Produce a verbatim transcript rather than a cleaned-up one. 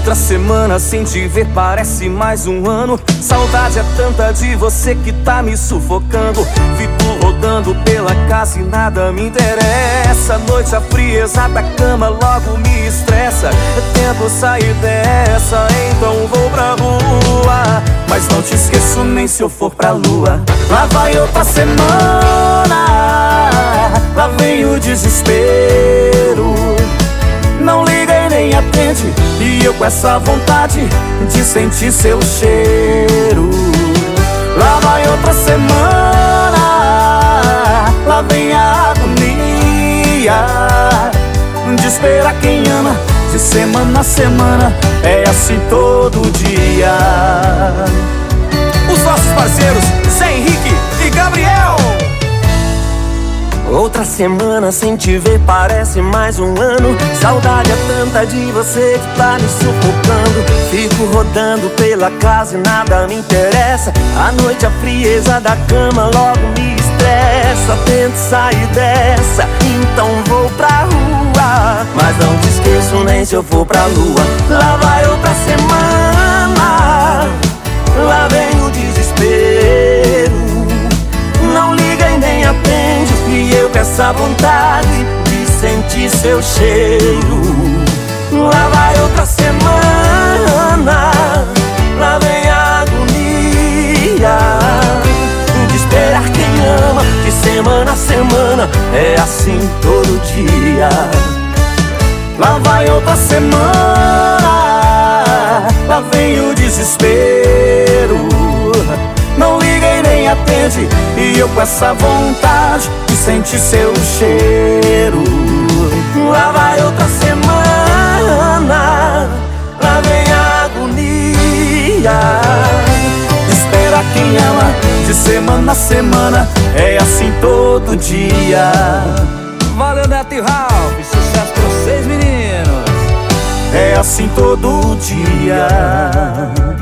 Outra semana sem te ver parece mais um ano. Saudade é tanta de você que tá me sufocando. Fico rodando pela casa e nada me interessa. Noite a frieza da cama logo me estressa. Tento sair dessa, então vou pra rua. Mas não te esqueço nem se eu for pra lua. Lá vai outra semana, lá vem o desespero. Não liga e nem atende, e eu com essa vontade de sentir seu cheiro. Lá vai outra semana, lá vem a agonia de esperar quem ama, de semana a semana, é assim todo dia. Os nossos parceiros, Zé Henrique e Gabriel. Outra semana sem te ver parece mais um ano. Saudade é tanta de você que tá me sufocando. Fico rodando pela casa e nada me interessa. À noite a frieza da cama logo me estressa. Tento sair dessa, então vou pra rua. Mas não te esqueço nem se eu for pra lua. Lá vai outra semana, lá vem o desespero. Não liga e nem atende, e eu com essa vontade de sentir seu cheiro. Lá vai outra semana, lá vem a agonia de esperar quem ama, de semana a semana, é assim todo dia. Lá vai outra semana, lá vem o desespero. Não liga e nem atende, e eu com essa vontade de sentir seu cheiro. Lá vai outra semana, lá vem a agonia de esperar quem ama, de semana a semana, é assim todo dia. Valeu, Neto e Ralph, sucesso pra vocês, meninos. É assim todo dia.